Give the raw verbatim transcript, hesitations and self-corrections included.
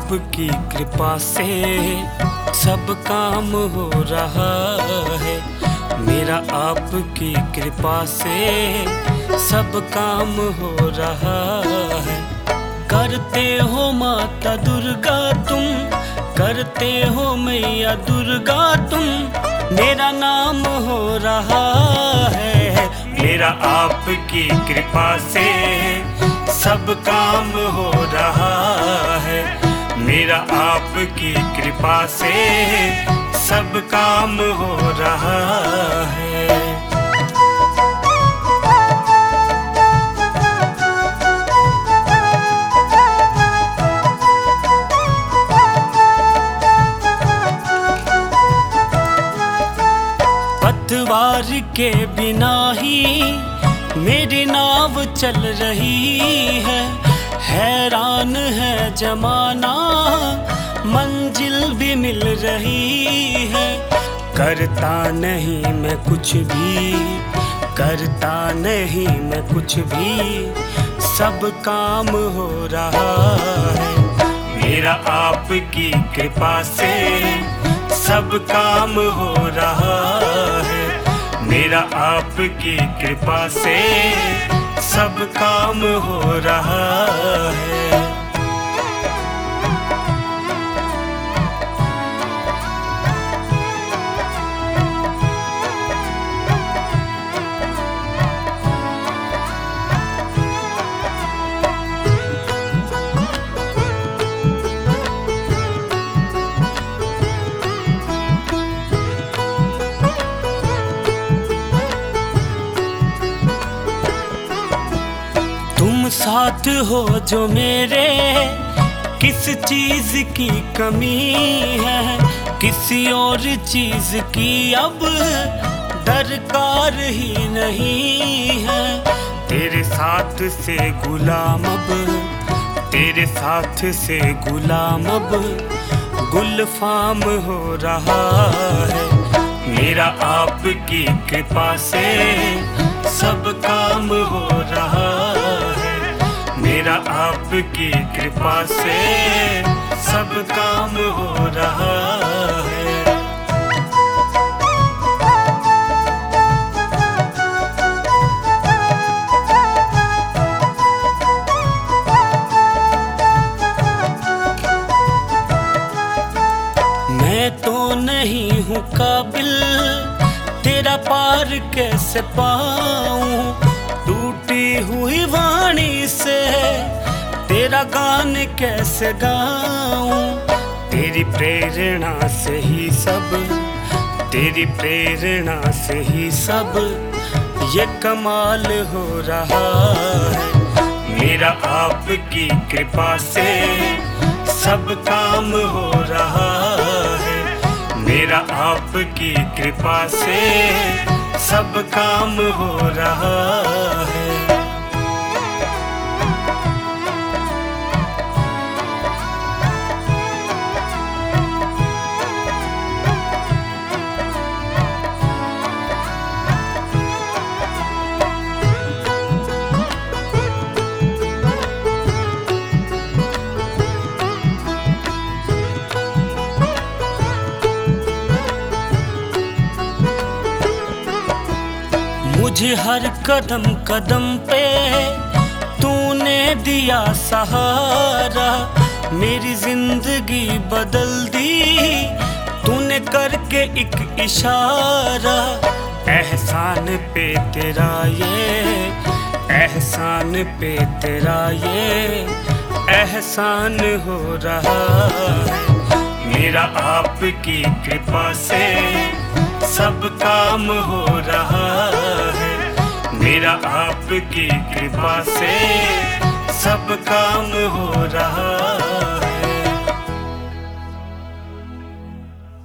आपकी कृपा से सब काम हो रहा है। मेरा आपकी कृपा से सब काम हो रहा है। करते हो माता दुर्गा तुम, करते हो मैया दुर्गा तुम, मेरा नाम हो रहा है। मेरा आपकी कृपा से सब काम हो रहा है। मेरा आपकी कृपा से सब काम हो रहा है। पतवार के बिना ही मेरी नाव चल रही है। हैरान है जमाना, मंजिल भी मिल रही है। करता नहीं मैं कुछ भी, करता नहीं मैं कुछ भी, सब काम हो रहा है। मेरा आपकी कृपा से सब काम हो रहा है। मेरा आपकी कृपा से सब काम हो रहा है। तुम साथ हो जो मेरे, किस चीज की कमी है। किसी और चीज की अब दरकार ही नहीं है। तेरे साथ से गुलाम अब, तेरे साथ से गुलाम अब गुलफाम हो रहा है। मेरा आपकी कृपा से सब काम हो रहा है। मेरा आपकी कृपा से सब काम हो रहा है। मैं तो नहीं हूँ काबिल, तेरा पार कैसे पाऊं। टूटी हुई वाणी से तेरा गान कैसे गाऊं। तेरी प्रेरणा से ही सब, तेरी प्रेरणा से ही सब ये कमाल हो रहा है। मेरा आपकी कृपा से सब काम हो रहा है। मेरा आपकी कृपा से सब काम हो रहा है। मुझे हर कदम कदम पे तूने दिया सहारा। मेरी जिंदगी बदल दी तूने करके एक इशारा। एहसान पे तेरा ये, एहसान पे तेरा ये एहसान हो रहा है। मेरा आपकी कृपा से सब काम हो रहा है। मेरा आपकी कृपा से सब काम हो रहा है।